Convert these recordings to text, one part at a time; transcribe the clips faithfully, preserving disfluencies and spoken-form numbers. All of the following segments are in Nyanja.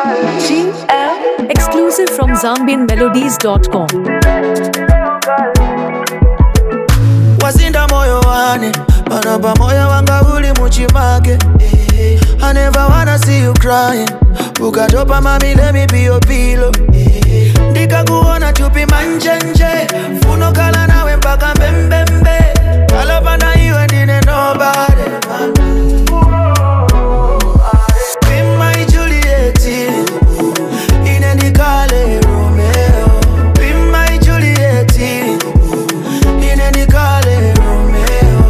G M exclusive from zambian melodies dot com. Wazinda moyo wane, panapa moyo wanga uli muchimake. I never wanna see you crying. Ukatopa mami, let me be your pillow. Ndika kuona chupi manjenje, funo kala nawe mpaka mbembembe. Kalapa na iwe ndine nobody. Be my Juliet, ine nikale Romeo. Be my Juliet, ine nikale Romeo.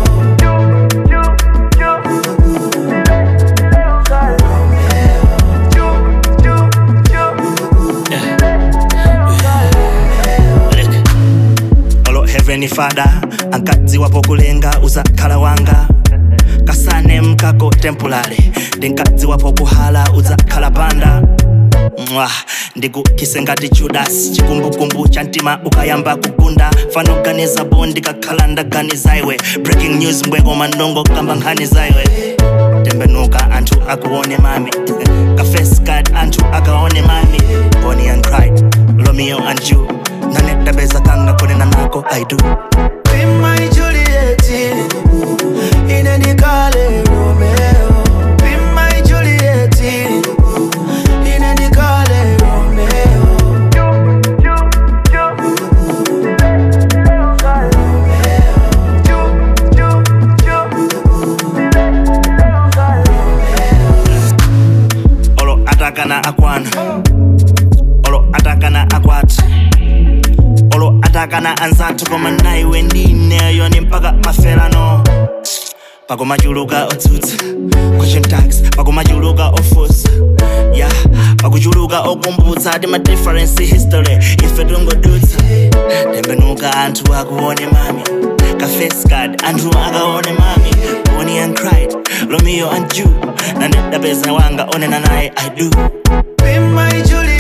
Heavenly Father, ankadzi wapo kulenga uzakhala wanga. Kasane mkako temporary, ndinkadzi wapo kuhala uzakhala panda. Mwah, ndiku kisengati Judas, chikumbukumbu chantima ukayamba kugunda. Fanoganiza bondi kakhala ndaganiza iwe. Breaking news mbweko mandongo kamba nkhani zaiwe. Tembenuka antu akuone mami, ka face card antu akaone mami. Bonnie and Clyde, Romeo and Jude. Nane tabeza kanga konena nako I do. Be my Juliet, ine nikale Romeo. Be my Juliet, ine nikale Romeo. Olo atakana akwana, olo atakana akwati, olo atakana anzatu koma naiwe ndine yoni mpaka maferano. Pako majuluka otsutsa, question tags, pako majuluka ofusa. Yeah, pako juluka okumbutsa, adi ma difference history, ife tungo dutsa. Tembenuka antu akuone mami, ka face card antu akaone mami. Bonnie and Clyde, Romeo and Jude, nane tabeza wanga onena nae I do. Be my Juliet.